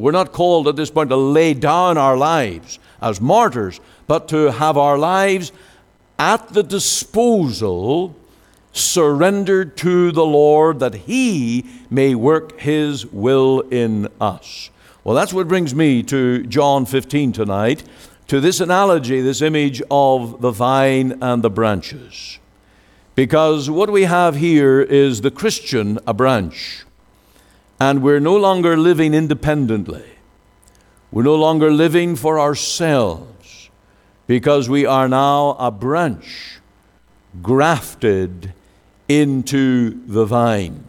We're not called at this point to lay down our lives as martyrs, but to have our lives at the disposal, surrendered to the Lord, that He may work His will in us. Well, that's what brings me to John 15 tonight, to this analogy, this image of the vine and the branches. Because what we have here is the Christian, a branch. And we're no longer living independently. We're no longer living for ourselves, because we are now a branch grafted into the vine.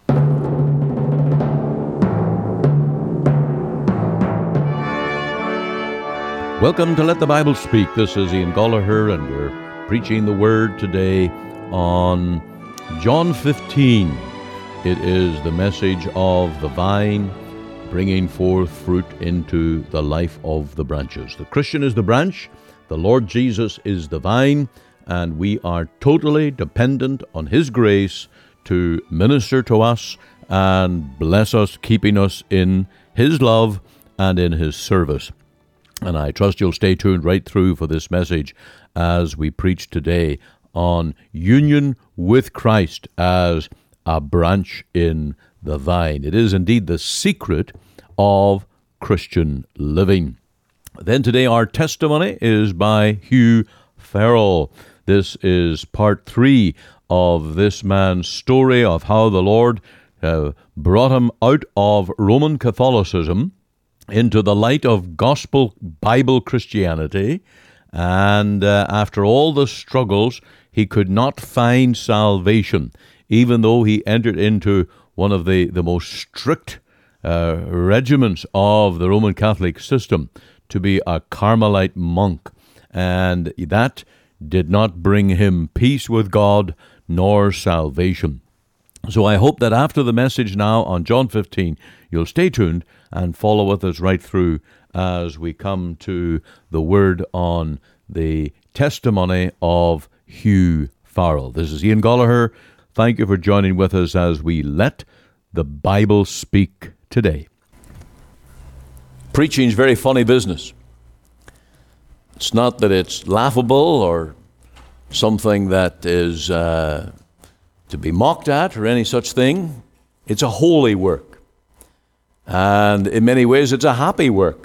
Welcome to Let the Bible Speak. This is Ian Gollaher, and we're preaching the Word today on John 15. It is the message of the vine bringing forth fruit into the life of the branches. The Christian is the branch, the Lord Jesus is the vine, and we are totally dependent on His grace to minister to us and bless us, keeping us in His love and in His service. And I trust you'll stay tuned right through for this message as we preach today on union with Christ as a branch in the vine. It is indeed the secret of Christian living. Then today our testimony is by Hugh Farrell. This is part 3 of this man's story of how the Lord brought him out of Roman Catholicism into the light of gospel Bible Christianity, and after all the struggles, he could not find salvation, even though he entered into one of the most strict regiments of the Roman Catholic system to be a Carmelite monk, and that did not bring him peace with God nor salvation. So I hope that after the message now on John 15, you'll stay tuned and follow with us right through as we come to the word on the testimony of Hugh Farrell. This is Ian Gollaher. Thank you for joining with us as we let the Bible speak today. Preaching is very funny business. It's not that it's laughable or something that is to be mocked at or any such thing. It's a holy work. And in many ways, it's a happy work.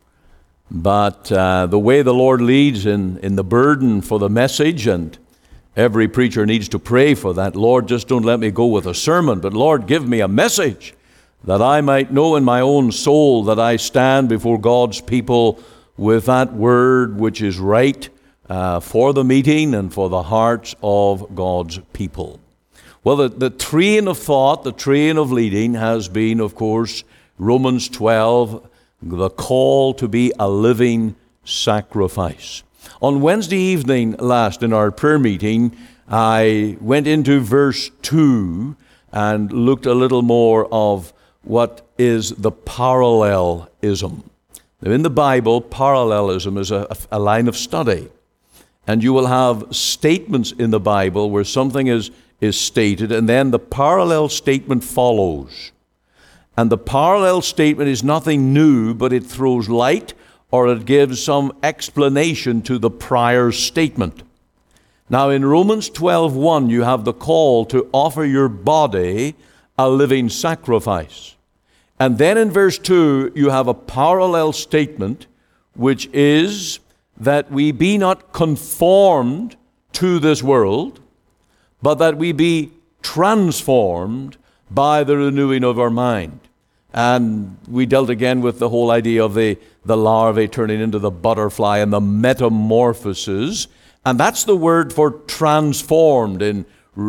But the way the Lord leads in the burden for the message, and every preacher needs to pray for that. Lord, just don't let me go with a sermon, but Lord, give me a message that I might know in my own soul that I stand before God's people with that word which is right for the meeting and for the hearts of God's people. Well, the train of thought, the train of leading has been, of course, Romans 12, the call to be a living sacrifice. On Wednesday evening last in our prayer meeting, I went into verse 2 and looked a little more of what is the parallelism. Now, in the Bible, parallelism is a line of study. And you will have statements in the Bible where something is stated, and then the parallel statement follows. And the parallel statement is nothing new, but it throws light or it gives some explanation to the prior statement. Now in Romans 12:1, you have the call to offer your body a living sacrifice. And then in verse 2, you have a parallel statement, which is that we be not conformed to this world, but that we be transformed by the renewing of our mind. And we dealt again with the whole idea of the larvae turning into the butterfly and the metamorphosis. And that's the word for transformed in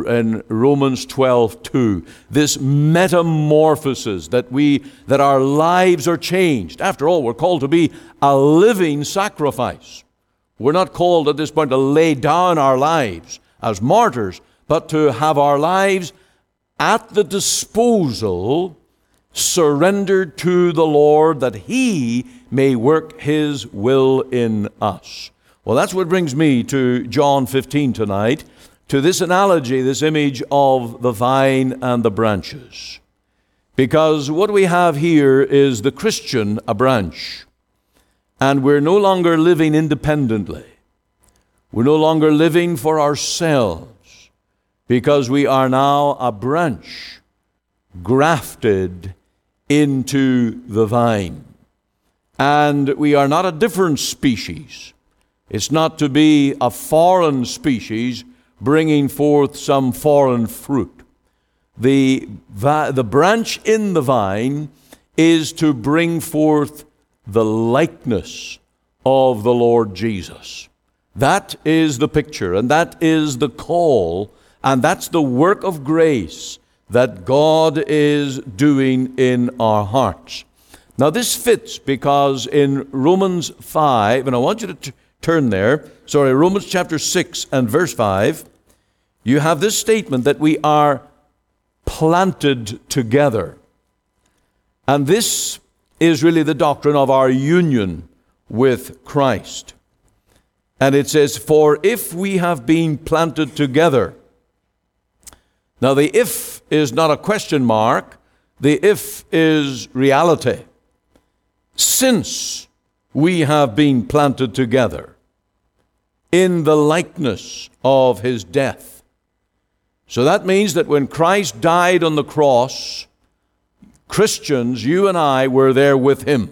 Romans 12:2. This metamorphosis, that our lives are changed. After all, we're called to be a living sacrifice. We're not called at this point to lay down our lives as martyrs, but to have our lives at the disposal, surrendered to the Lord, that He may work His will in us. Well, that's what brings me to John 15 tonight, to this analogy, this image of the vine and the branches. Because what we have here is the Christian, a branch. And we're no longer living independently. We're no longer living for ourselves, because we are now a branch grafted into the vine. And we are not a different species. It's not to be a foreign species bringing forth some foreign fruit. The branch in the vine is to bring forth the likeness of the Lord Jesus. That is the picture, and that is the call, and that's the work of grace that God is doing in our hearts. Now this fits because in Romans 5, and I want you to turn there, Romans chapter 6 and verse 5, you have this statement that we are planted together. And this is really the doctrine of our union with Christ. And it says, for if we have been planted together. Now the if is not a question mark. The if is reality. Since we have been planted together in the likeness of his death. So that means that when Christ died on the cross, Christians, you and I, were there with him.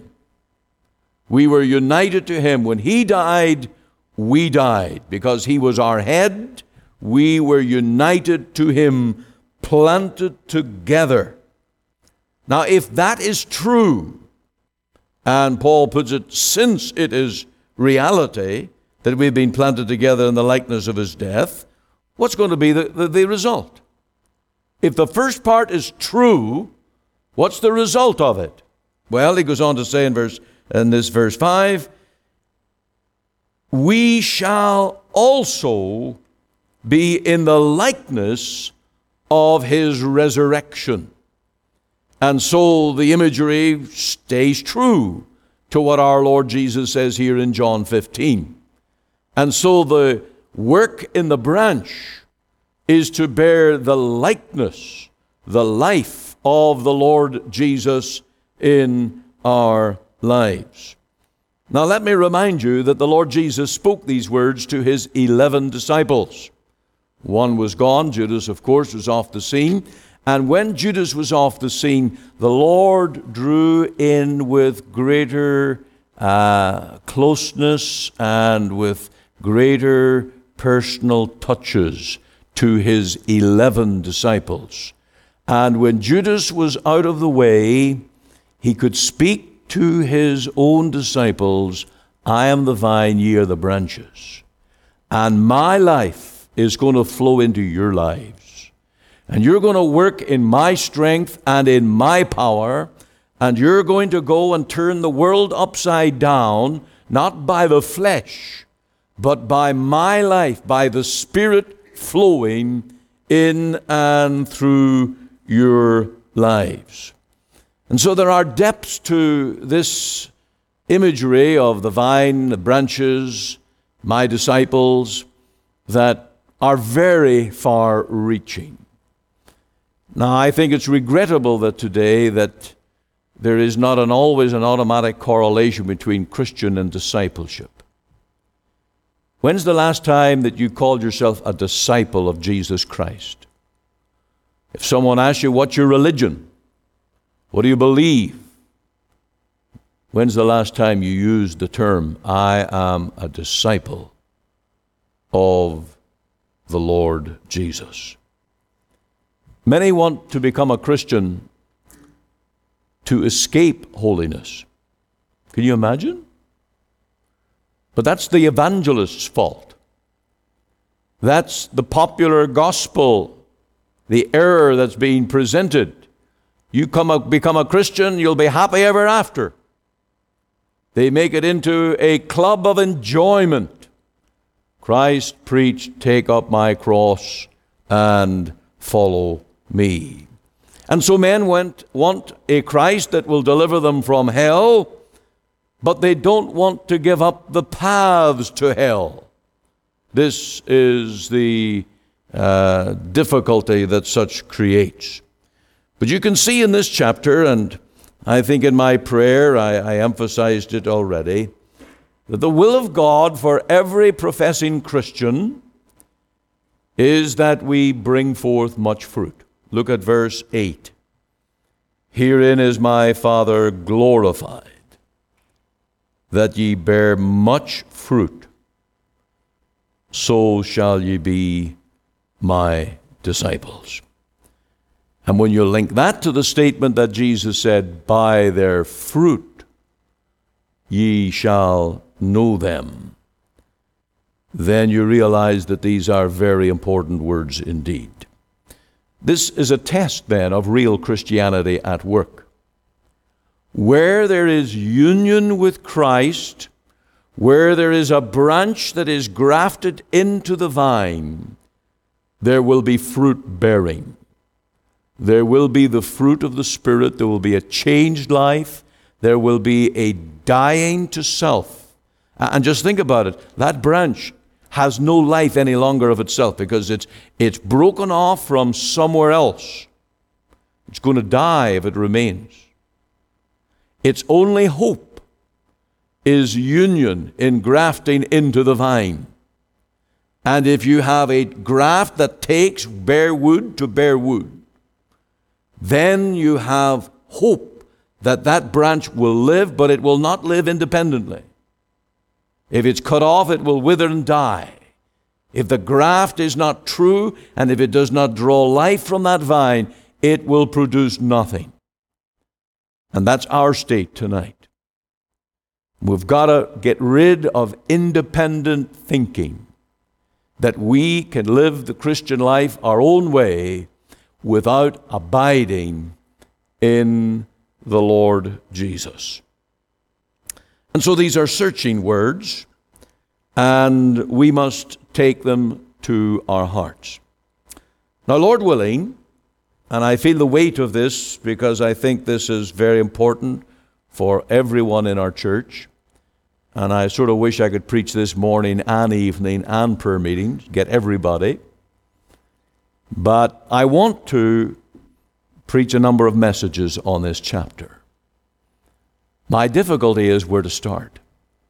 We were united to him. When he died, we died. Because he was our head, we were united to him, planted together. Now, if that is true, and Paul puts it, since it is reality that we've been planted together in the likeness of his death, what's going to be the result? If the first part is true, what's the result of it? Well, he goes on to say in this verse 5, we shall also be in the likeness of his resurrection. And so the imagery stays true to what our Lord Jesus says here in John 15. And so the work in the branch is to bear the likeness, the life of the Lord Jesus in our lives. Now let me remind you that the Lord Jesus spoke these words to his 11 disciples. One was gone. Judas, of course, was off the scene. And when Judas was off the scene, the Lord drew in with greater closeness and with greater personal touches to his 11 disciples. And when Judas was out of the way, he could speak to his own disciples, I am the vine, ye are the branches. And my life is going to flow into your lives. And you're going to work in my strength and in my power. And you're going to go and turn the world upside down, not by the flesh, but by my life, by the Spirit flowing in and through your lives. And so there are depths to this imagery of the vine, the branches, my disciples, that are very far-reaching. Now, I think it's regrettable that today that there is not always an automatic correlation between Christian and discipleship. When's the last time that you called yourself a disciple of Jesus Christ? If someone asks you, what's your religion? What do you believe? When's the last time you used the term, I am a disciple of the Lord Jesus? Many want to become a Christian to escape holiness. Can you imagine? But that's the evangelist's fault. That's the popular gospel, the error that's being presented. You become a Christian, you'll be happy ever after. They make it into a club of enjoyment. Christ preached, take up my cross and follow me. And so men want a Christ that will deliver them from hell, but they don't want to give up the paths to hell. This is the difficulty that such creates. But you can see in this chapter, and I think in my prayer I emphasized it already, that the will of God for every professing Christian is that we bring forth much fruit. Look at verse 8. Herein is my Father glorified, that ye bear much fruit, so shall ye be my disciples. And when you link that to the statement that Jesus said, by their fruit ye shall know them, then you realize that these are very important words indeed. This is a test then of real Christianity at work. Where there is union with Christ, where there is a branch that is grafted into the vine, there will be fruit bearing. There will be the fruit of the Spirit. There will be a changed life. There will be a dying to self. And just think about it. That branch has no life any longer of itself because it's broken off from somewhere else. It's going to die if it remains. Its only hope is union in grafting into the vine. And if you have a graft that takes bare wood to bear wood, then you have hope that that branch will live, but it will not live independently. If it's cut off, it will wither and die. If the graft is not true, and if it does not draw life from that vine, it will produce nothing. And that's our state tonight. We've got to get rid of independent thinking, that we can live the Christian life our own way without abiding in the Lord Jesus. And so these are searching words, and we must take them to our hearts. Now, Lord willing, and I feel the weight of this because I think this is very important for everyone in our church, and I sort of wish I could preach this morning and evening and prayer meetings, get everybody. But I want to preach a number of messages on this chapter. My difficulty is where to start.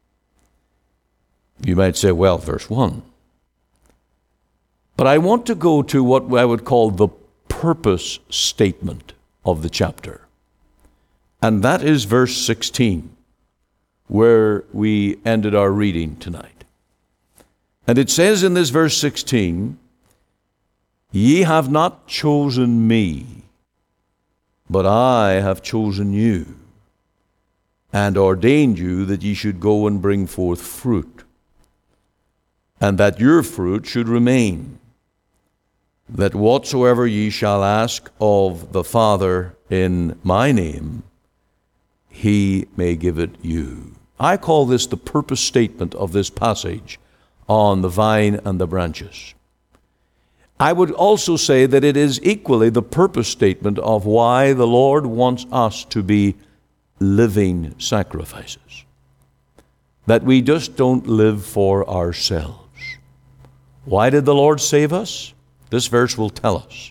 You might say, well, verse 1. But I want to go to what I would call the purpose statement of the chapter. And that is verse 16, where we ended our reading tonight. And it says in this verse 16, ye have not chosen me, but I have chosen you, and ordained you that ye should go and bring forth fruit, and that your fruit should remain, that whatsoever ye shall ask of the Father in my name, he may give it you. I call this the purpose statement of this passage on the vine and the branches. I would also say that it is equally the purpose statement of why the Lord wants us to be living sacrifices. That we just don't live for ourselves. Why did the Lord save us? This verse will tell us.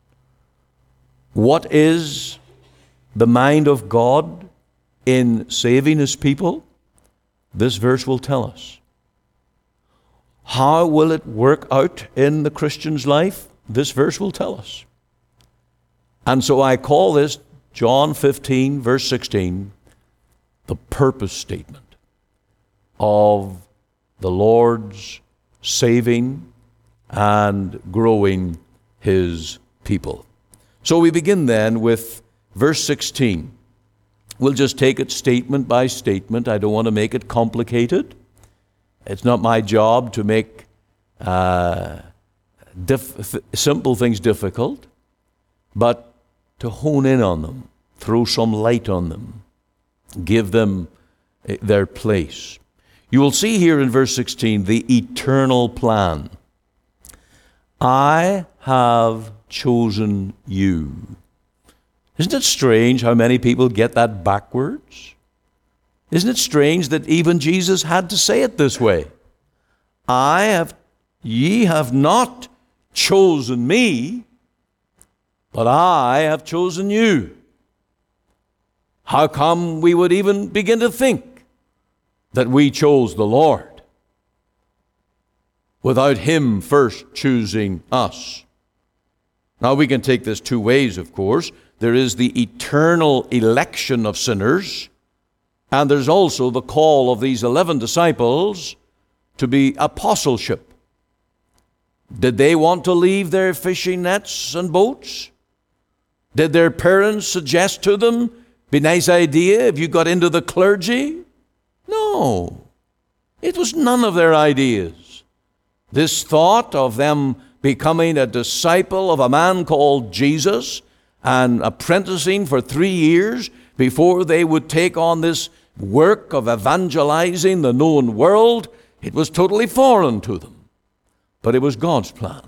What is the mind of God in saving His people? This verse will tell us. How will it work out in the Christian's life? This verse will tell us. And so I call this, John 15, verse 16, the purpose statement of the Lord's saving and growing His people. So we begin then with verse 16. We'll just take it statement by statement. I don't want to make it complicated. It's not my job to make simple things difficult, but to hone in on them, throw some light on them, give them their place. You will see here in verse 16 the eternal plan. I have chosen you. Isn't it strange how many people get that backwards? Isn't it strange that even Jesus had to say it this way? Ye have not chosen me, but I have chosen you. How come we would even begin to think that we chose the Lord without Him first choosing us? Now, we can take this two ways, of course. There is the eternal election of sinners, and there's also the call of these 11 disciples to be apostleship. Did they want to leave their fishing nets and boats? Did their parents suggest to them, be a nice idea if you got into the clergy? No. It was none of their ideas. This thought of them becoming a disciple of a man called Jesus and apprenticing for 3 years before they would take on this work of evangelizing the known world, it was totally foreign to them. But it was God's plan.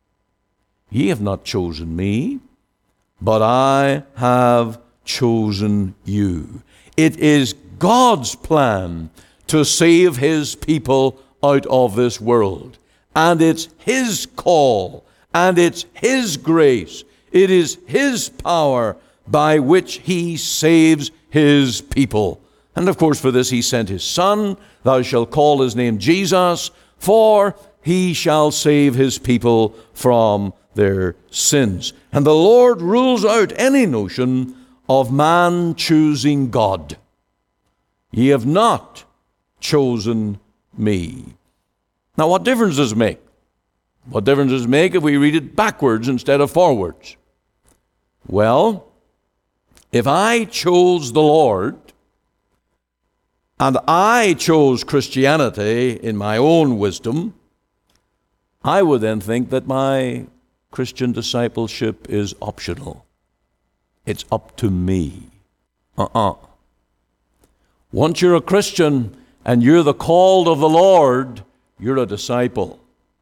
Ye have not chosen me, but I have chosen you. It is God's plan to save His people out of this world. And it's His call, and it's His grace. It is His power by which He saves His people. And of course, for this He sent His Son. Thou shalt call His name Jesus, for He shall save His people from their sins. And the Lord rules out any notion of man choosing God. Ye have not chosen me. Now, what difference does it make? What difference does it make if we read it backwards instead of forwards? Well, if I chose the Lord, and I chose Christianity in my own wisdom, I would then think that my Christian discipleship is optional. It's up to me. Once you're a Christian and you're the called of the Lord, you're a disciple.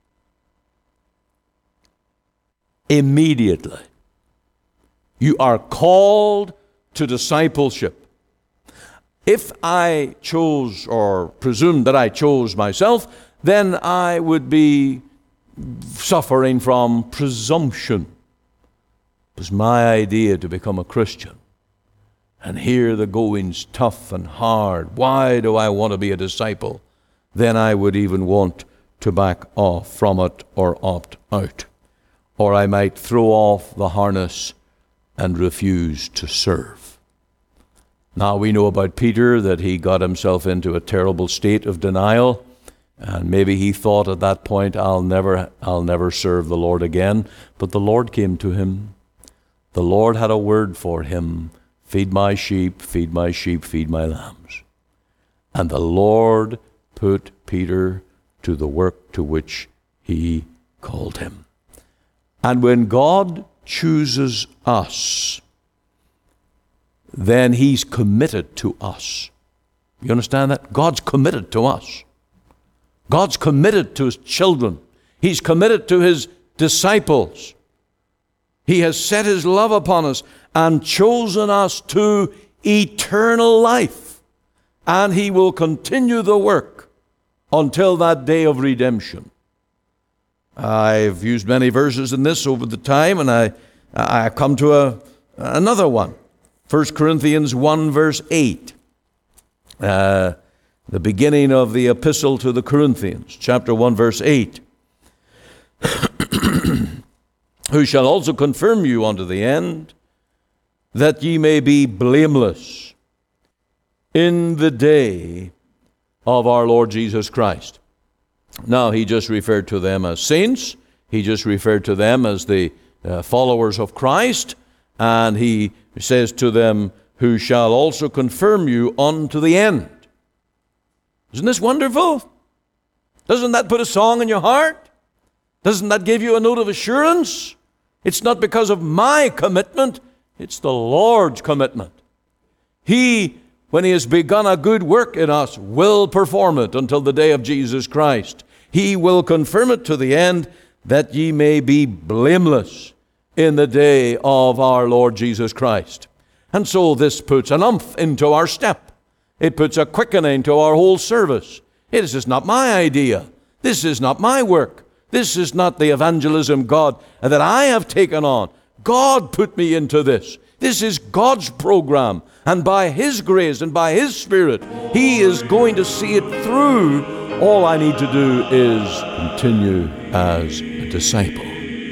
Immediately. You are called to discipleship. If I chose or presumed that I chose myself, then I would be suffering from presumption. It was my idea to become a Christian. And here the going's tough and hard. Why do I want to be a disciple? Then I would even want to back off from it or opt out. Or I might throw off the harness and refuse to serve. Now we know about Peter that he got himself into a terrible state of denial, and maybe he thought at that point, I'll never serve the Lord again. But the Lord came to him. The Lord had a word for him. Feed my sheep, feed my sheep, feed my lambs. And the Lord put Peter to the work to which He called him. And when God chooses us, then He's committed to us. You understand that? God's committed to us. God's committed to His children. He's committed to His disciples. He has set His love upon us and chosen us to eternal life. And He will continue the work until that day of redemption. I've used many verses in this over the time, and I come to another one. 1 Corinthians 1 verse 8. The beginning of the epistle to the Corinthians, chapter 1 verse 8. Who shall also confirm you unto the end, that ye may be blameless in the day of our Lord Jesus Christ. Now, he just referred to them as saints. He just referred to them as the followers of Christ. And he says to them, who shall also confirm you unto the end. Isn't this wonderful? Doesn't that put a song in your heart? Doesn't that give you a note of assurance? It's not because of my commitment, it's the Lord's commitment. He, when He has begun a good work in us, will perform it until the day of Jesus Christ. He will confirm it to the end, that ye may be blameless in the day of our Lord Jesus Christ. And so this puts an umph into our step. It puts a quickening to our whole service. It is not my idea. This is not my work. This is not the evangelism, God, that I have taken on. God put me into this. This is God's program. And by His grace and by His Spirit, He is going to see it through. All I need to do is continue as a disciple.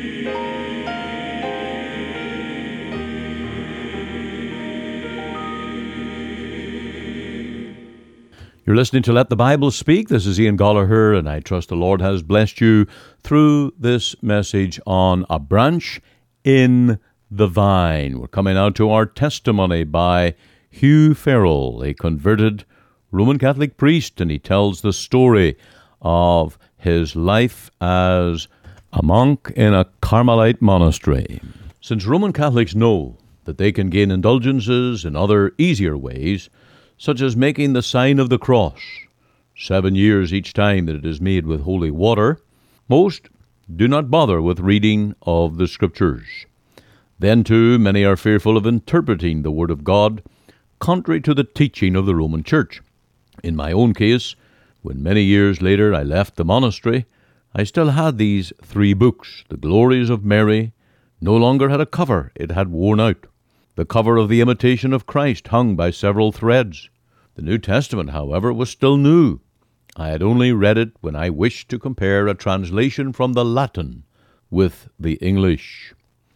You're listening to Let the Bible Speak. This is Ian Gollaher, and I trust the Lord has blessed you through this message on a branch in the vine. We're coming out to our testimony by Hugh Farrell, a converted Roman Catholic priest, and he tells the story of his life as a monk in a Carmelite monastery. Since Roman Catholics know that they can gain indulgences in other easier ways, such as making the sign of the cross 7 years each time that it is made with holy water, most do not bother with reading of the Scriptures. Then, too, many are fearful of interpreting the Word of God contrary to the teaching of the Roman Church. In my own case, when many years later I left the monastery, I still had these 3 books. The Glories of Mary no longer had a cover, it had worn out. The cover of the Imitation of Christ hung by several threads. The New Testament, however, was still new. I had only read it when I wished to compare a translation from the Latin with the English.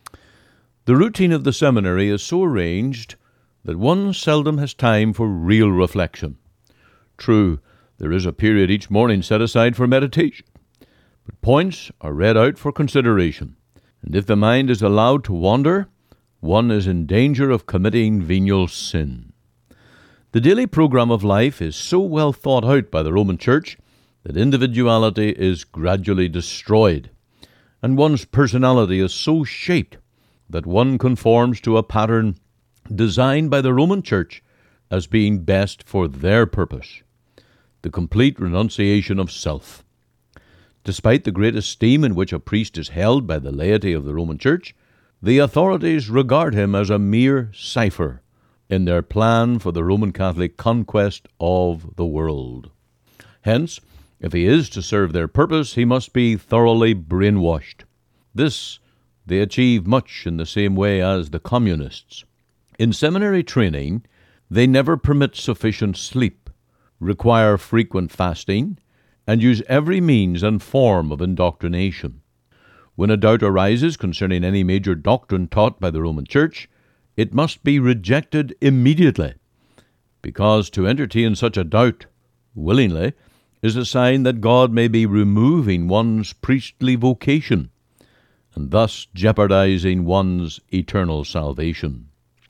The routine of the seminary is so arranged that one seldom has time for real reflection. True, there is a period each morning set aside for meditation, but points are read out for consideration, and if the mind is allowed to wander, one is in danger of committing venial sin. The daily program of life is so well thought out by the Roman Church that individuality is gradually destroyed, and one's personality is so shaped that one conforms to a pattern designed by the Roman Church as being best for their purpose, the complete renunciation of self. Despite the great esteem in which a priest is held by the laity of the Roman Church, the authorities regard him as a mere cipher in their plan for the Roman Catholic conquest of the world. Hence, if he is to serve their purpose, he must be thoroughly brainwashed. This they achieve much in the same way as the communists. In seminary training, they never permit sufficient sleep, require frequent fasting, and use every means and form of indoctrination. When a doubt arises concerning any major doctrine taught by the Roman Church, it must be rejected immediately, because to entertain such a doubt willingly is a sign that God may be removing one's priestly vocation, and thus jeopardizing one's eternal salvation.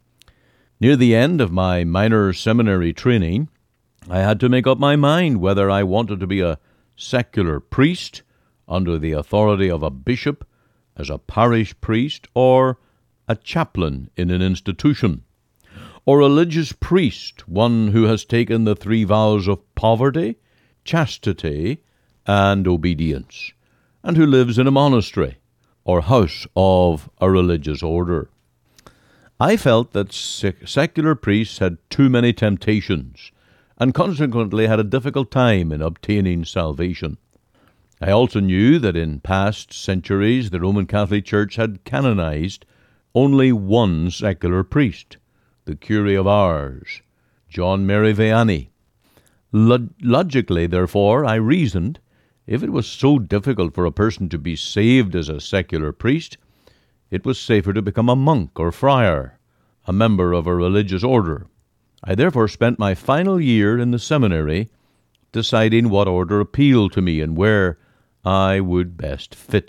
Near the end of my minor seminary training, I had to make up my mind whether I wanted to be a secular priest under the authority of a bishop as a parish priest, or a chaplain in an institution, or a religious priest, one who has taken the 3 vows of poverty, chastity, and obedience, and who lives in a monastery or house of a religious order. I felt that secular priests had too many temptations, and consequently had a difficult time in obtaining salvation. I also knew that in past centuries the Roman Catholic Church had canonized only one secular priest, the Curé of Ars, John Mary Vianney. Logically, therefore, I reasoned, if it was so difficult for a person to be saved as a secular priest, it was safer to become a monk or friar, a member of a religious order. I therefore spent my final year in the seminary deciding what order appealed to me and where I would best fit.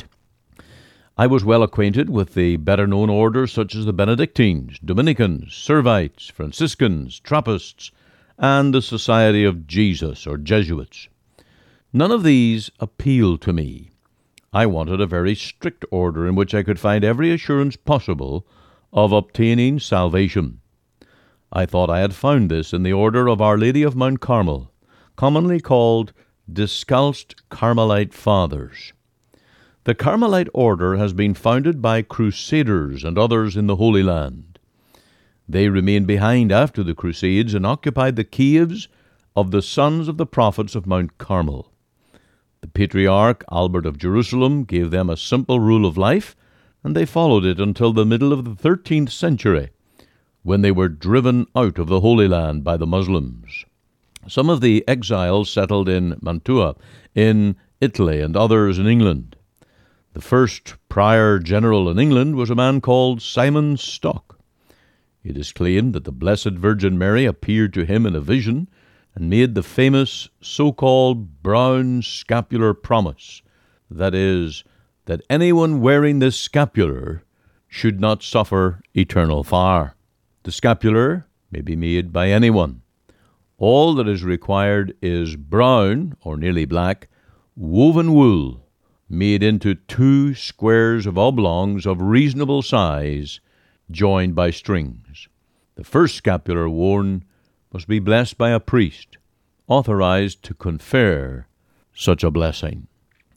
I was well acquainted with the better-known orders such as the Benedictines, Dominicans, Servites, Franciscans, Trappists, and the Society of Jesus, or Jesuits. None of these appealed to me. I wanted a very strict order in which I could find every assurance possible of obtaining salvation. I thought I had found this in the order of Our Lady of Mount Carmel, commonly called Discalced Carmelite Fathers. The Carmelite order has been founded by Crusaders and others in the Holy Land. They remained behind after the Crusades and occupied the caves of the sons of the prophets of Mount Carmel. The Patriarch Albert of Jerusalem gave them a simple rule of life, and they followed it until the middle of the 13th century, when they were driven out of the Holy Land by the Muslims. Some of the exiles settled in Mantua, in Italy, and others in England. The first prior general in England was a man called Simon Stock. It is claimed that the Blessed Virgin Mary appeared to him in a vision and made the famous so-called brown scapular promise, that is, that anyone wearing this scapular should not suffer eternal fire. The scapular may be made by anyone. All that is required is brown, or nearly black, woven wool, made into 2 squares of oblongs of reasonable size, joined by strings. The first scapular worn must be blessed by a priest, authorized to confer such a blessing.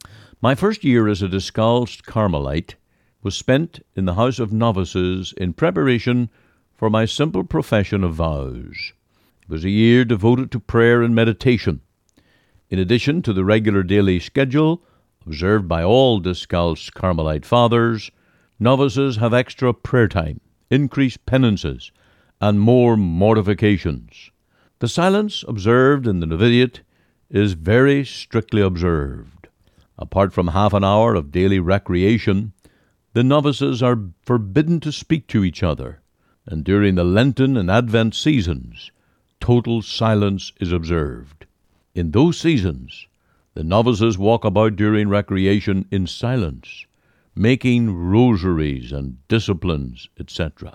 My first year as a Discalced Carmelite was spent in the house of novices in preparation for my simple profession of vows. It was a year devoted to prayer and meditation. In addition to the regular daily schedule observed by all Discalced Carmelite fathers, novices have extra prayer time, increased penances, and more mortifications. The silence observed in the novitiate is very strictly observed. Apart from half an hour of daily recreation, the novices are forbidden to speak to each other, and during the Lenten and Advent seasons, total silence is observed. In those seasons, the novices walk about during recreation in silence, making rosaries and disciplines, etc.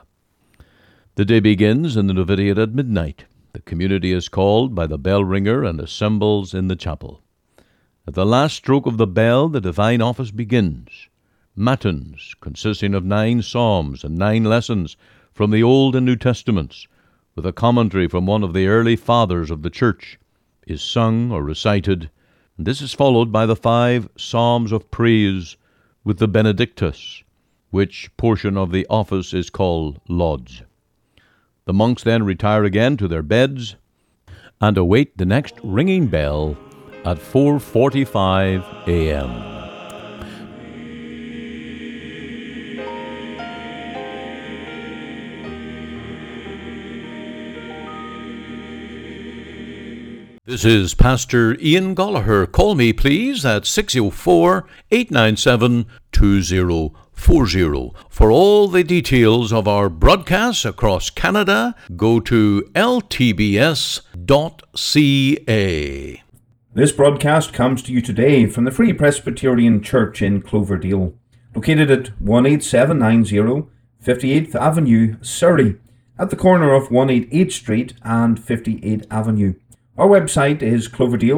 The day begins in the novitiate at midnight. The community is called by the bell ringer and assembles in the chapel. At the last stroke of the bell, the divine office begins. Matins, consisting of 9 psalms and 9 lessons from the Old and New Testaments, with a commentary from one of the early fathers of the Church, is sung or recited, and this is followed by the 5 psalms of praise with the Benedictus, which portion of the office is called Lauds. The monks then retire again to their beds and await the next ringing bell at 4:45 a.m. This is Pastor Ian Gallagher. Call me, please, at 604-897-2040. For all the details of our broadcasts across Canada, go to ltbs.ca. This broadcast comes to you today from the Free Presbyterian Church in Cloverdale, located at 18790 58th Avenue, Surrey, at the corner of 188 Street and 58th Avenue. Our website is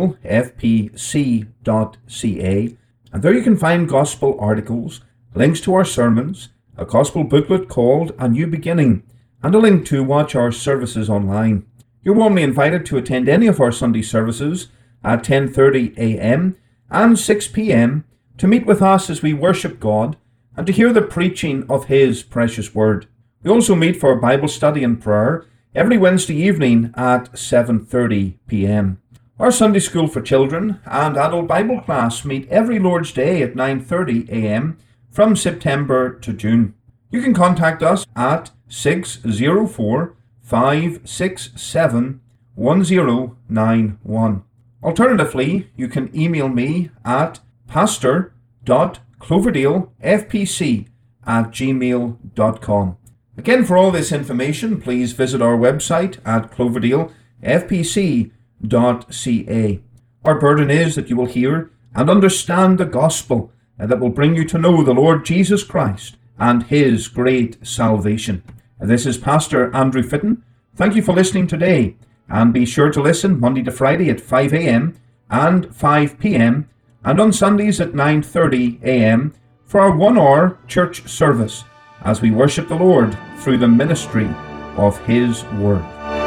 cloverdalefpc.ca, and there you can find gospel articles, links to our sermons, a gospel booklet called A New Beginning, and a link to watch our services online. You're warmly invited to attend any of our Sunday services at 10:30 a.m. and 6 p.m. to meet with us as we worship God and to hear the preaching of His precious Word. We also meet for Bible study and prayer every Wednesday evening at 7:30 p.m. Our Sunday School for Children and Adult Bible class meet every Lord's Day at 9:30 a.m. from September to June. You can contact us at 604-567-1091. Alternatively, you can email me at pastor.cloverdalefpc@gmail.com. Again, for all this information, please visit our website at cloverdalefpc.ca. Our burden is that you will hear and understand the gospel that will bring you to know the Lord Jesus Christ and His great salvation. This is Pastor Andrew Fitton. Thank you for listening today, and be sure to listen Monday to Friday at 5 a.m. and 5 p.m. and on Sundays at 9:30 a.m. for our 1-hour church service as we worship the Lord through the ministry of His Word.